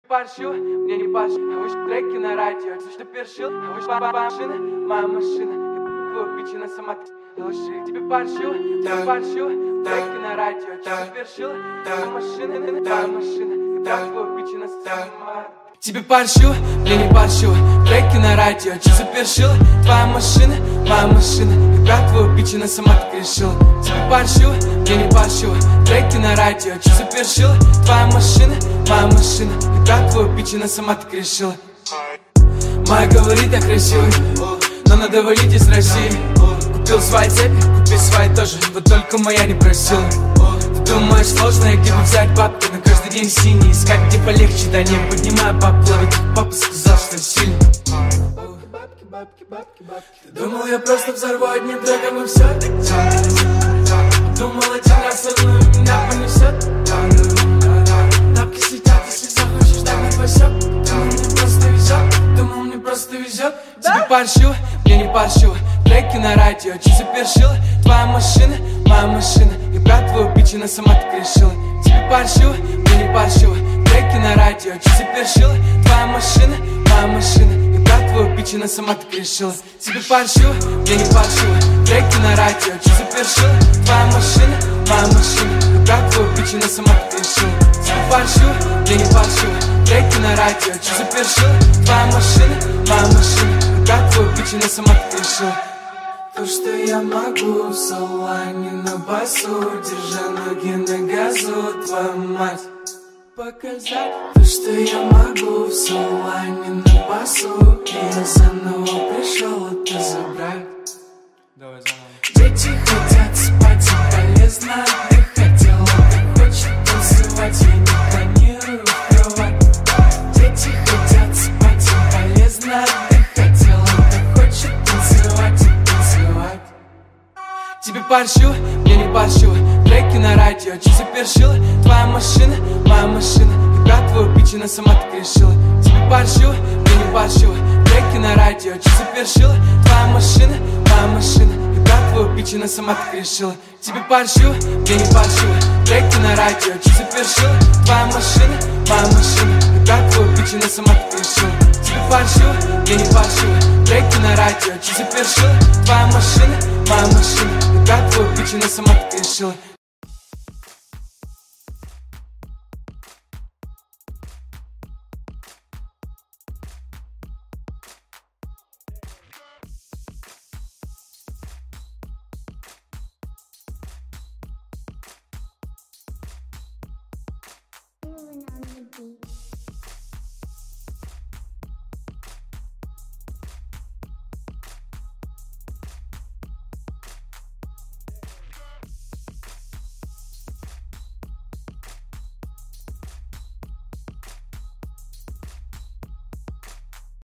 Паршу, мне не паршу, а вы треки на радио, ты что першил, а вы машина, моя машина, и твой бичина сама лжи. Тебе паршу, треки на радио, что першил, моя машина, и твой бичина сама. Тебе паршу, мне не паршу, треки на радио, что запершил, твоя машина, моя машина, и брат твой бичина сама так решил. Тебе паршу, мне не паршу, треки на радио, что запершил, твоя машина, моя машина, и брат твой бичина сама так решила. Моя говорит, я красивый, но надо валить из России. Купил свои цепи, купи свои тоже, вот только моя не просила. Ты думаешь, сложно, где бы взять бабки, на каждый день синий, искать где полегче, да не поднимай баб, ловить. Папа сказал, что сильно. Ты думал, я просто взорву одним треком и все? Думал, один раз со мной меня понесет. Тапки сидят, если захочешь, дай мне пасек. Думал, мне просто везет. Тебе паршу, мне не паршу, треки на радио, че запершила, твоя машина, моя машина, и брат твой бичина сама так решила. Тебе паршу, мне не паршу, треки на радио, че запершила, твоя машина, моя машина, и брат твой бичина сама так решила. Тебе паршу, мне не паршу, треки на радио, че запершила, твоя машина, моя машина, и брат твой бичина сама так решила. Тебе паршу, мне не паршу, треки на радио, че запершила, твоя машина, моя машина, и брат твой бичина сама так решила. То, что я могу в салоне на басу, держа ноги на газу, твою мать, показать. То, что я могу в салоне на басу, и я заново пришел это забрать. Давай заново. Дети хотят спать, и полезно отдыхать, тело так хочет танцевать, я не планирую впивать. Дети хотят спать, и полезно отдыхать, тело так хочет танцевать. Тебе паршу, мне не паршу, треки на радио, че запершила, твоя машина, моя машина, и брат твой бичина сама так решила. Тебе паршу, мне не паршу, треки на радио, че запершила, твоя машина, моя машина, и брат твой бичина сама так решила. Тебе паршу, мне не паршу, треки на радио, че запершила, твоя машина, моя машина, и брат твой бичина сама так решила. Тебе паршу, мне не паршу, треки на радио, че запершила, твоя машина, моя машина, и брат твой бичина сама так решила. On the beat.